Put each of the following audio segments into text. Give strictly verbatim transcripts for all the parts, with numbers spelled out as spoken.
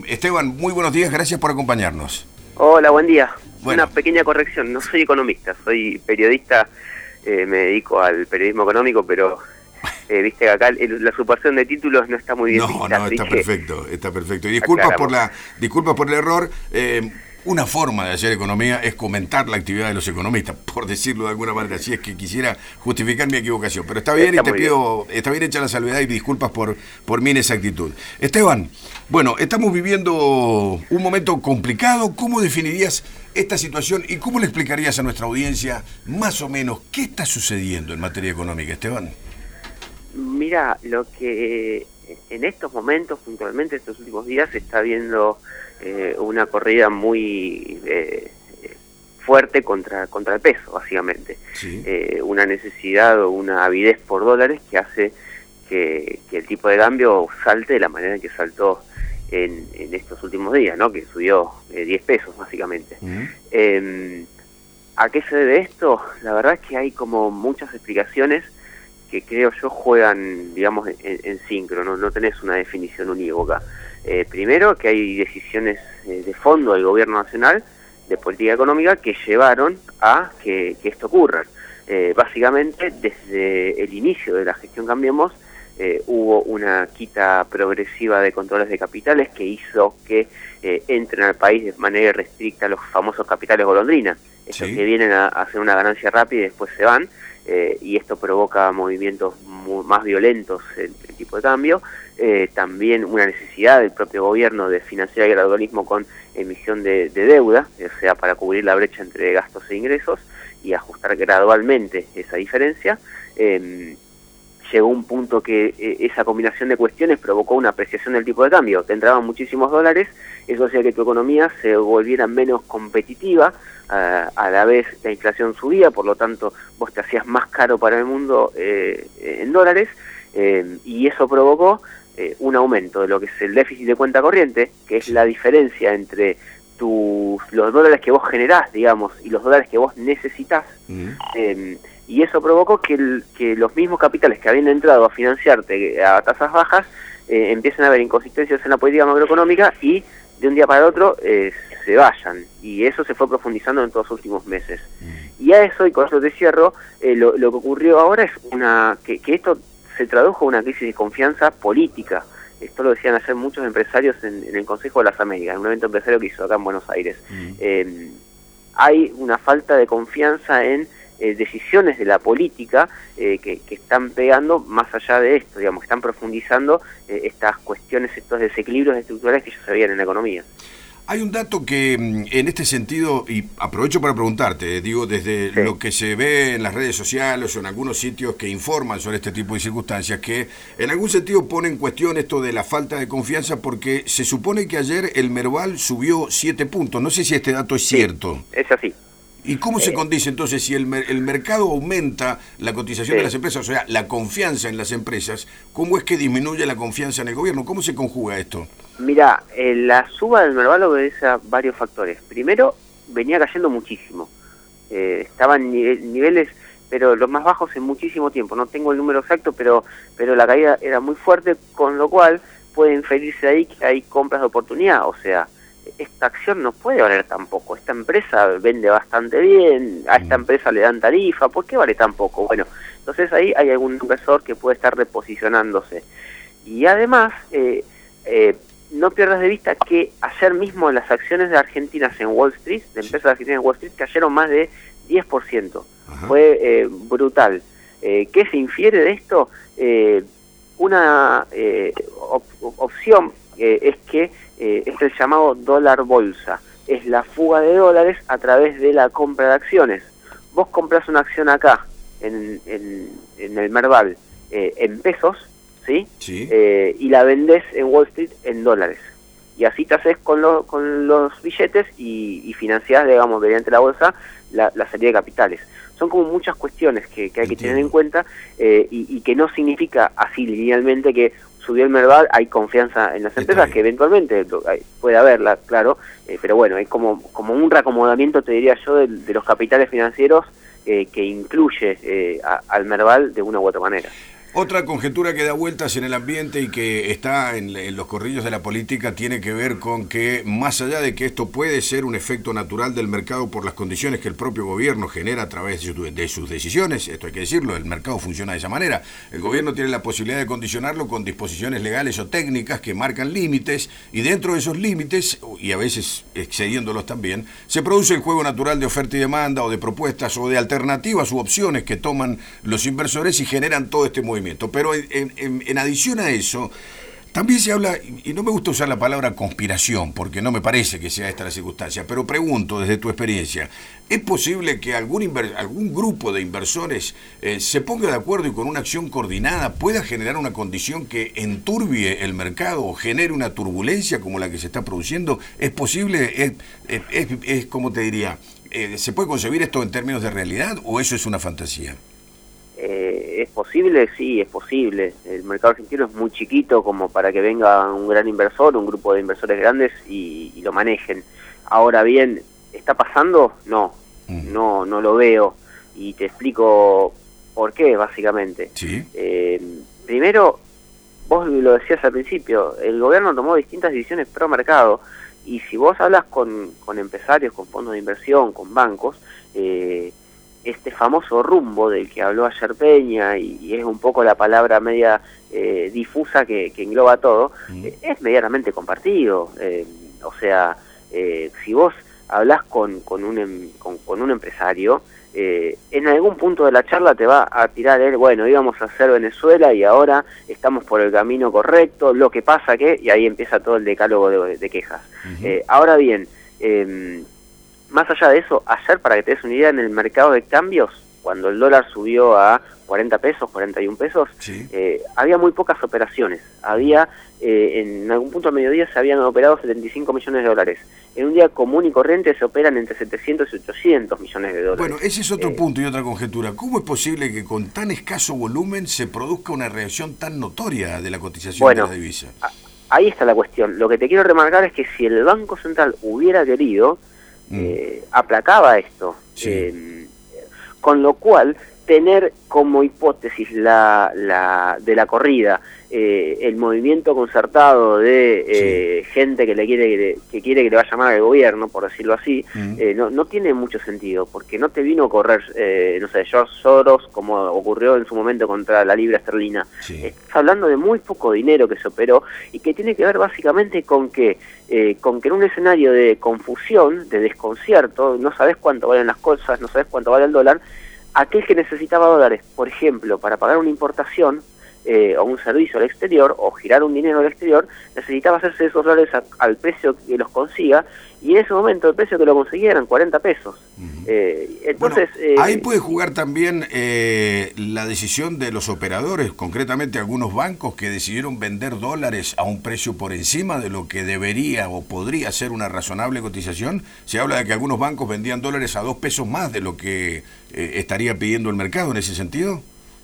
Esteban, muy buenos días, gracias por acompañarnos. Hola, buen día. Bueno. Una pequeña corrección, no soy economista, soy periodista, eh, me dedico al periodismo económico, pero eh, viste que acá el, la usurpación de títulos no está muy bien No, vista, no, está que, perfecto, está perfecto. Y disculpas por la, disculpas por el error. Eh, una forma de hacer economía es comentar la actividad de los economistas, por decirlo de alguna manera, si es que quisiera justificar mi equivocación. Pero está bien está y te pido, bien. está bien hecha la salvedad y disculpas por, por mi inexactitud. Esteban, bueno, estamos viviendo un momento complicado. ¿Cómo definirías esta situación y cómo le explicarías a nuestra audiencia más o menos qué está sucediendo en materia económica, Esteban? Mira, lo que en estos momentos, puntualmente estos últimos días, se está viendo eh, una corrida muy eh, fuerte contra contra el peso, básicamente. Sí. Eh, una necesidad o una avidez por dólares que hace que, que el tipo de cambio salte de la manera en que saltó en, en estos últimos días, ¿no? Que subió eh, diez pesos, básicamente. Uh-huh. eh, ¿A qué se debe esto? La verdad es que hay como muchas explicaciones que creo yo juegan, digamos, en, en sincro, ¿no? No tenés una definición unívoca. Eh, primero, que hay decisiones eh, de fondo del gobierno nacional de política económica que llevaron a que, que esto ocurra. Eh, básicamente, desde el inicio de la gestión Cambiemos, eh, hubo una quita progresiva de controles de capitales que hizo que eh, entren al país de manera irrestricta los famosos capitales golondrina, estos sí. que vienen a, a hacer una ganancia rápida y después se van. Eh, y esto provoca movimientos muy, más violentos en el tipo de cambio, eh, también una necesidad del propio gobierno de financiar el gradualismo con emisión de, de deuda, o sea, para cubrir la brecha entre gastos e ingresos y ajustar gradualmente esa diferencia. Eh, llegó un punto que eh, esa combinación de cuestiones provocó una apreciación del tipo de cambio, te entraban muchísimos dólares, eso hacía que tu economía se volviera menos competitiva, uh, a la vez la inflación subía, por lo tanto vos te hacías más caro para el mundo eh, en dólares, eh, y eso provocó eh, un aumento de lo que es el déficit de cuenta corriente, que es la diferencia entre tus, los dólares que vos generás, digamos, y los dólares que vos necesitas. Mm. eh, y eso provocó que, el, que los mismos capitales que habían entrado a financiarte a tasas bajas eh, empiecen a haber inconsistencias en la política macroeconómica y de un día para el otro eh, se vayan. Y eso se fue profundizando en todos los últimos meses. Mm. Y a eso, y con eso te cierro, eh, lo, lo que ocurrió ahora es una que, que esto se tradujo en una crisis de confianza política. Esto lo decían ayer muchos empresarios en, en el Consejo de las Américas, en un evento empresario que hizo acá en Buenos Aires. Mm. Eh, hay una falta de confianza en Eh, decisiones de la política eh, que, que están pegando más allá de esto, digamos, que están profundizando eh, estas cuestiones, estos desequilibrios estructurales que ya se veían en la economía. Hay un dato que en este sentido, y aprovecho para preguntarte, digo, desde sí. lo que se ve en las redes sociales o en algunos sitios que informan sobre este tipo de circunstancias, que en algún sentido pone en cuestión esto de la falta de confianza porque se supone que ayer el Merval subió siete puntos, no sé si este dato es sí, cierto. Es así. ¿Y cómo se condice entonces si el, mer el mercado aumenta la cotización sí. de las empresas, o sea, la confianza en las empresas, cómo es que disminuye la confianza en el gobierno? ¿Cómo se conjuga esto? Mira, eh, la suba del Merval obedece a varios factores. Primero, venía cayendo muchísimo. Eh, estaban en nive niveles, pero los más bajos en muchísimo tiempo. No tengo el número exacto, pero, pero la caída era muy fuerte, con lo cual puede inferirse ahí que hay compras de oportunidad, o sea, esta acción no puede valer tan poco, esta empresa vende bastante bien, a esta empresa le dan tarifa, ¿por qué vale tan poco? Bueno, entonces ahí hay algún inversor que puede estar reposicionándose. Y además, eh, eh, no pierdas de vista que ayer mismo las acciones de argentinas en Wall Street, de empresas argentinas en Wall Street, cayeron más de diez por ciento. Ajá. Fue eh, brutal. Eh, ¿Qué se infiere de esto? Eh, una eh, op opción eh, es que Eh, es el llamado dólar bolsa, es la fuga de dólares a través de la compra de acciones. Vos compras una acción acá, en, en, en el Merval, eh, en pesos, ¿sí? Sí. Eh, y la vendés en Wall Street en dólares. Y así te haces con, lo, con los billetes y, y financiás, digamos, mediante la bolsa, la, la salida de capitales. Son como muchas cuestiones que, que hay que tener en cuenta eh, y, y que no significa así linealmente que subió el Merval, hay confianza en las empresas, que eventualmente puede haberla, claro, eh, pero bueno, es como, como un reacomodamiento, te diría yo, de, de los capitales financieros eh, que incluye eh, a, al Merval de una u otra manera. Otra conjetura que da vueltas en el ambiente y que está en, en los corrillos de la política tiene que ver con que, más allá de que esto puede ser un efecto natural del mercado por las condiciones que el propio gobierno genera a través de, su, de sus decisiones, esto hay que decirlo, el mercado funciona de esa manera. El gobierno tiene la posibilidad de condicionarlo con disposiciones legales o técnicas que marcan límites, y dentro de esos límites, y a veces excediéndolos también, se produce el juego natural de oferta y demanda, o de propuestas o de alternativas u opciones que toman los inversores y generan todo este movimiento. Pero en, en, en adición a eso, también se habla, y no me gusta usar la palabra conspiración, porque no me parece que sea esta la circunstancia, pero pregunto desde tu experiencia, ¿es posible que algún, inver, algún grupo de inversores eh, se ponga de acuerdo y con una acción coordinada pueda generar una condición que enturbie el mercado o genere una turbulencia como la que se está produciendo? ¿Es posible? ¿Es, es, es, es como te diría, eh, ¿se puede concebir esto en términos de realidad o eso es una fantasía? Eh, ¿Es posible? Sí, es posible. El mercado argentino es muy chiquito como para que venga un gran inversor, un grupo de inversores grandes y, y lo manejen. Ahora bien, ¿está pasando? No, mm. no, no lo veo. Y te explico por qué, básicamente. ¿Sí? Eh, primero, vos lo decías al principio, el gobierno tomó distintas decisiones pro mercado, y si vos hablas con, con empresarios, con fondos de inversión, con bancos, eh, este famoso rumbo del que habló ayer Peña, y, y es un poco la palabra media eh, difusa que, que engloba todo, mm. eh, es medianamente compartido. Eh, o sea, eh, si vos hablás con, con, un, con, con un empresario, eh, en algún punto de la charla te va a tirar él, bueno, íbamos a hacer Venezuela y ahora estamos por el camino correcto, lo que pasa que, y ahí empieza todo el decálogo de, de quejas. Mm-hmm. eh, ahora bien, eh, más allá de eso, ayer, para que te des una idea, en el mercado de cambios, cuando el dólar subió a cuarenta pesos, cuarenta y un pesos, sí. eh, había muy pocas operaciones. Había, eh, en algún punto al mediodía se habían operado setenta y cinco millones de dólares. En un día común y corriente se operan entre setecientos y ochocientos millones de dólares. Bueno, ese es otro eh, punto y otra conjetura. ¿Cómo es posible que con tan escaso volumen se produzca una reacción tan notoria de la cotización bueno, de la divisa? A, ahí está la cuestión. Lo que te quiero remarcar es que si el Banco Central hubiera querido, Mm. Eh, aplacaba esto, sí. eh, con lo cual tener como hipótesis la, la de la corrida eh, el movimiento concertado de eh, sí. gente que le quiere que quiere que le vaya mal al gobierno, por decirlo así, mm. eh, no, no tiene mucho sentido, porque no te vino a correr, eh, no sé, George Soros, como ocurrió en su momento contra la libra esterlina. Sí. Estás hablando de muy poco dinero que se operó y que tiene que ver básicamente con que eh, con que en un escenario de confusión, de desconcierto, no sabes cuánto valen las cosas, no sabes cuánto vale el dólar, aquel que necesitaba dólares, por ejemplo, para pagar una importación, Eh, o un servicio al exterior, o girar un dinero al exterior, necesitaba hacerse esos dólares a, al precio que los consiga, y en ese momento el precio que lo conseguía eran cuarenta pesos. Uh-huh. eh, entonces bueno, eh, ahí puede jugar también eh, la decisión de los operadores, concretamente algunos bancos que decidieron vender dólares a un precio por encima de lo que debería o podría ser una razonable cotización. Se habla de que algunos bancos vendían dólares a dos pesos más de lo que eh, estaría pidiendo el mercado en ese sentido.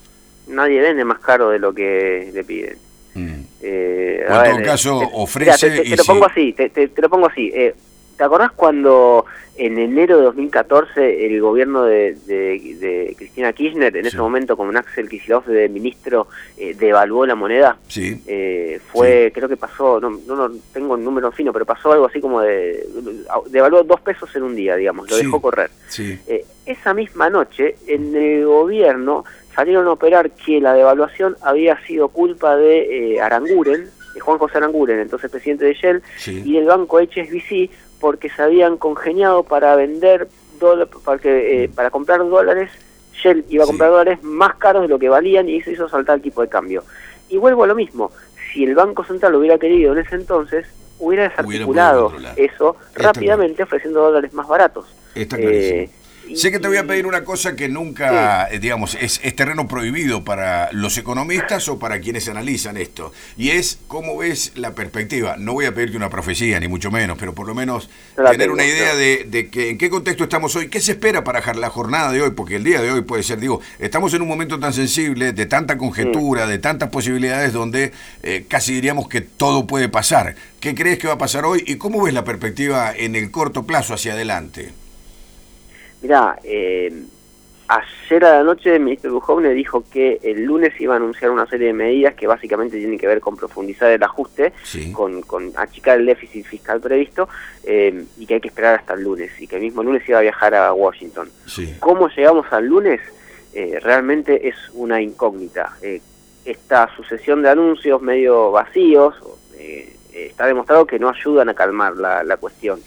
Nadie vende más caro de lo que le piden. Mm. Eh, o en ver, todo caso te, ofrece... Mira, te, te, y te lo si... pongo así, te, te, te lo pongo así. Eh, ¿Te acordás cuando en enero de dos mil catorce el gobierno de, de, de Cristina Kirchner, en sí. ese momento con Axel Kicillof de ministro, eh, devaluó la moneda? Sí. Eh, fue, sí. creo que pasó, no, no, no tengo un número fino, pero pasó algo así como de... devaluó dos pesos en un día, digamos, lo sí. dejó correr. Sí. Eh, esa misma noche, en el gobierno salieron a operar que la devaluación había sido culpa de eh, Aranguren, de Juan José Aranguren, entonces presidente de Shell, sí. y del banco H S B C, porque se habían congeniado para vender dólares, para, que, eh, para comprar dólares. Shell iba a comprar sí. dólares más caros de lo que valían, y eso hizo saltar el tipo de cambio. Y vuelvo a lo mismo, si el Banco Central lo hubiera querido en ese entonces, hubiera desarticulado hubiera eso Está rápidamente, bien. ofreciendo dólares más baratos. Está clarísimo. Sé que te voy a pedir una cosa que nunca, sí. digamos, es, es terreno prohibido para los economistas o para quienes analizan esto, y es cómo ves la perspectiva. No voy a pedirte una profecía, ni mucho menos, pero por lo menos no tener tengo, una idea no. de, de que en qué contexto estamos hoy, qué se espera para la jornada de hoy, porque el día de hoy puede ser, digo, estamos en un momento tan sensible, de tanta conjetura, sí. de tantas posibilidades, donde eh, casi diríamos que todo puede pasar. ¿Qué crees que va a pasar hoy y cómo ves la perspectiva en el corto plazo hacia adelante? Mirá, eh, ayer a la noche el ministro Duhovne dijo que el lunes iba a anunciar una serie de medidas que básicamente tienen que ver con profundizar el ajuste, sí. con, con achicar el déficit fiscal previsto, eh, y que hay que esperar hasta el lunes, y que el mismo lunes iba a viajar a Washington. Sí. ¿Cómo llegamos al lunes? Eh, realmente es una incógnita. Eh, esta sucesión de anuncios medio vacíos eh, está demostrado que no ayudan a calmar la, la cuestión.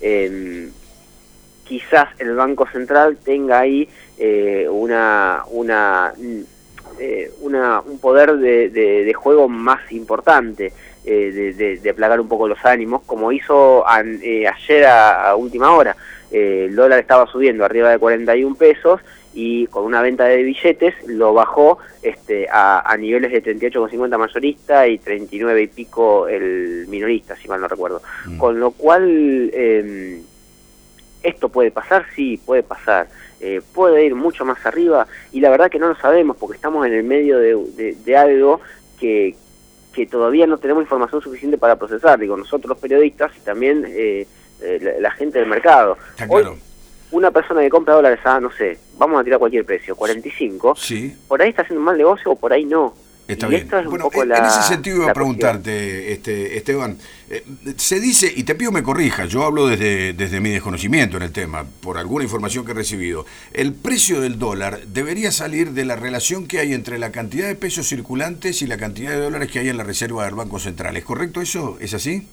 Eh, quizás el Banco Central tenga ahí eh, una una, eh, una un poder de, de, de juego más importante, eh, de, de, de aplacar un poco los ánimos, como hizo an, eh, ayer a, a última hora. Eh, el dólar estaba subiendo arriba de cuarenta y un pesos y con una venta de billetes lo bajó este, a, a niveles de treinta y ocho con cincuenta mayorista y treinta y nueve y pico el minorista, si mal no recuerdo. Mm. Con lo cual... Eh, ¿esto puede pasar? Sí, puede pasar. Eh, puede ir mucho más arriba y la verdad que no lo sabemos porque estamos en el medio de, de, de algo que, que todavía no tenemos información suficiente para procesar. Digo, nosotros los periodistas y también eh, eh, la, la gente del mercado. Está claro. Hoy, una persona que compra dólares a, no sé, vamos a tirar cualquier precio, cuarenta y cinco, sí. Por ahí está haciendo un mal negocio o por ahí no. Está bien. Bueno, en, la, en ese sentido iba a preguntarte, este, Esteban, eh, se dice, y te pido me corrijas, yo hablo desde, desde mi desconocimiento en el tema, por alguna información que he recibido, el precio del dólar debería salir de la relación que hay entre la cantidad de pesos circulantes y la cantidad de dólares que hay en la reserva del Banco Central. ¿Es correcto eso? ¿Es así?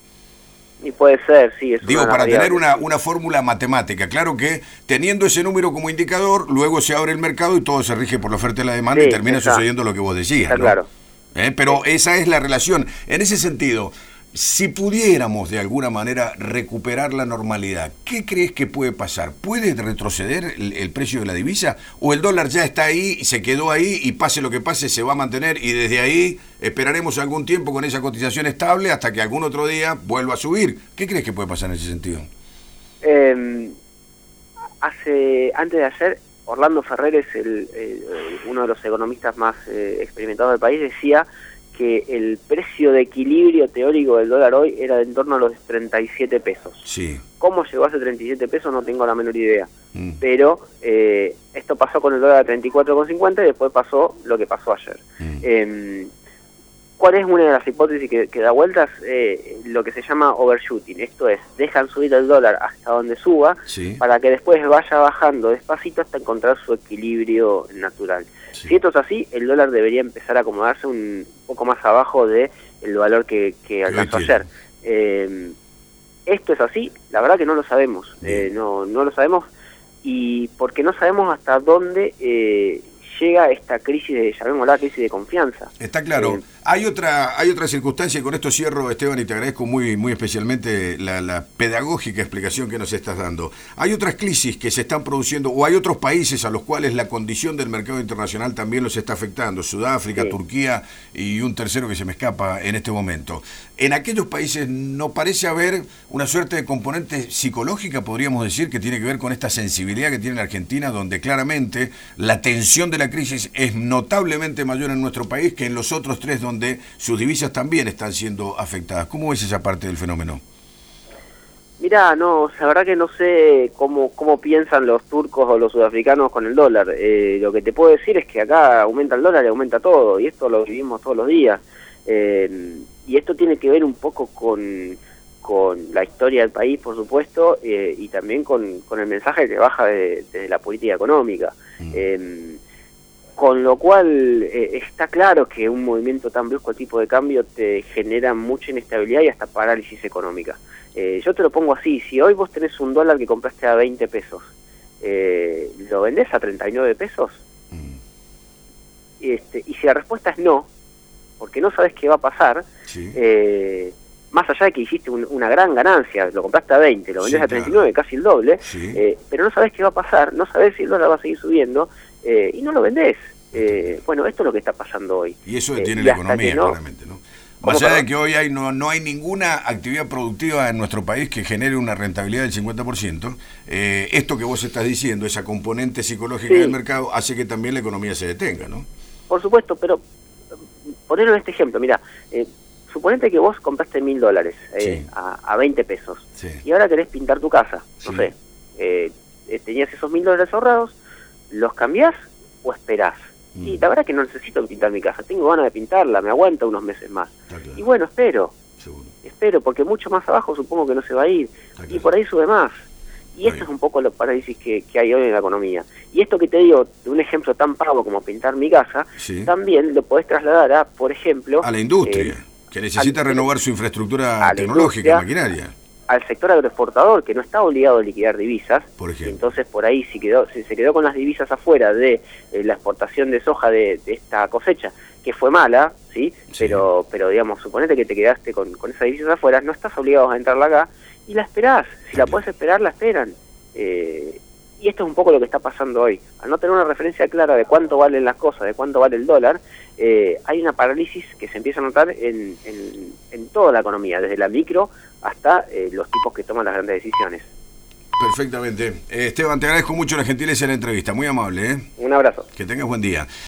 Y puede ser, sí. Es Digo, para tener una, una fórmula matemática. Claro que teniendo ese número como indicador, luego se abre el mercado y todo se rige por la oferta y la demanda, sí, y termina está, sucediendo lo que vos decías, ¿no? Claro. ¿Eh? Pero sí. Esa es la relación. En ese sentido, si pudiéramos de alguna manera recuperar la normalidad, ¿qué crees que puede pasar? ¿Puede retroceder el, el precio de la divisa? ¿O el dólar ya está ahí, se quedó ahí y pase lo que pase se va a mantener y desde ahí esperaremos algún tiempo con esa cotización estable hasta que algún otro día vuelva a subir? ¿Qué crees que puede pasar en ese sentido? Eh, hace antes de ayer, Orlando Ferreres, el, el, uno de los economistas más eh, experimentados del país, decía que el precio de equilibrio teórico del dólar hoy era de en torno a los treinta y siete pesos. Sí. ¿Cómo llegó a ese treinta y siete pesos? No tengo la menor idea. Mm. Pero eh, esto pasó con el dólar a treinta y cuatro con cincuenta y después pasó lo que pasó ayer. Mm. Eh, ¿Cuál es una de las hipótesis que, que da vueltas? Eh, lo que se llama overshooting. Esto es, dejan subir el dólar hasta donde suba, sí, para que después vaya bajando despacito hasta encontrar su equilibrio natural. Sí. Si esto es así, el dólar debería empezar a acomodarse un poco más abajo de el valor que, que alcanzó ayer. Eh, esto es así, la verdad que no lo sabemos. Eh, no, no lo sabemos y porque no sabemos hasta dónde eh, llega esta crisis de, llamémosla crisis de confianza. Está claro. Eh, hay otra hay otra circunstancia, y con esto cierro, Esteban, y te agradezco muy muy especialmente la, la pedagógica explicación que nos estás dando. Hay otras crisis que se están produciendo, o hay otros países a los cuales la condición del mercado internacional también los está afectando. Sudáfrica, sí, Turquía y un tercero que se me escapa en este momento. En aquellos países no parece haber una suerte de componente psicológica, podríamos decir, que tiene que ver con esta sensibilidad que tiene la Argentina, donde claramente la tensión de la crisis es notablemente mayor en nuestro país que en los otros tres, donde sus divisas también están siendo afectadas. ¿Cómo ves esa parte del fenómeno? Mirá, no, la verdad que no sé cómo cómo piensan los turcos o los sudafricanos con el dólar. Eh, lo que te puedo decir es que acá aumenta el dólar y aumenta todo, y esto lo vivimos todos los días. Eh, y esto tiene que ver un poco con, con la historia del país, por supuesto, eh, y también con, con el mensaje que baja de, de la política económica. Mm. Eh, con lo cual eh, está claro que un movimiento tan brusco, tipo de cambio, te genera mucha inestabilidad y hasta parálisis económica. Eh, yo te lo pongo así, si hoy vos tenés un dólar que compraste a veinte pesos, eh, ¿lo vendés a treinta y nueve pesos? Mm. Este, y si la respuesta es no, porque no sabes qué va a pasar, sí, eh, más allá de que hiciste un, una gran ganancia, lo compraste a veinte, lo vendés, sí, a treinta y nueve, claro, casi el doble, sí, eh, pero no sabes qué va a pasar, no sabes si el dólar va a seguir subiendo, eh, y no lo vendés. Eh, bueno, esto es lo que está pasando hoy. Y eso detiene eh, la economía, no, claramente, ¿no? Más allá de que hoy hay no, no hay ninguna actividad productiva en nuestro país que genere una rentabilidad del cincuenta por ciento, eh, esto que vos estás diciendo, esa componente psicológica, sí, del mercado, hace que también la economía se detenga, ¿no? Por supuesto, pero ponerlo en este ejemplo, mira, eh, suponete que vos compraste mil dólares eh, sí, a, a veinte pesos, sí, y ahora querés pintar tu casa, no sí, sé, eh, tenías esos mil dólares ahorrados, ¿los cambiás o esperás? Mm. Y la verdad es que no necesito pintar mi casa, tengo ganas de pintarla, me aguanta unos meses más. Claro. Y bueno, espero, Seguro. espero, porque mucho más abajo supongo que no se va a ir, claro. y por ahí sube más. Y esto es un poco los parálisis que, que hay hoy en la economía. Y esto que te digo, de un ejemplo tan pavo como pintar mi casa, sí. también lo podés trasladar a, por ejemplo... A la industria, eh, que necesita al, renovar su infraestructura tecnológica, maquinaria. Al sector agroexportador, que no está obligado a liquidar divisas. Por ejemplo. Entonces, por ahí, si, quedó, si se quedó con las divisas afuera de eh, la exportación de soja de, de esta cosecha, que fue mala, ¿sí? sí. Pero, pero digamos, suponete que te quedaste con, con esas divisas afuera, no estás obligado a entrarla acá, y la esperás. Si la podés esperar, la esperan. Eh, y esto es un poco lo que está pasando hoy. Al no tener una referencia clara de cuánto valen las cosas, de cuánto vale el dólar, eh, hay una parálisis que se empieza a notar en, en, en toda la economía, desde la micro hasta eh, los tipos que toman las grandes decisiones. Perfectamente. Eh, Esteban, te agradezco mucho la gentileza de la entrevista. Muy amable, ¿eh? Un abrazo. Que tengas buen día.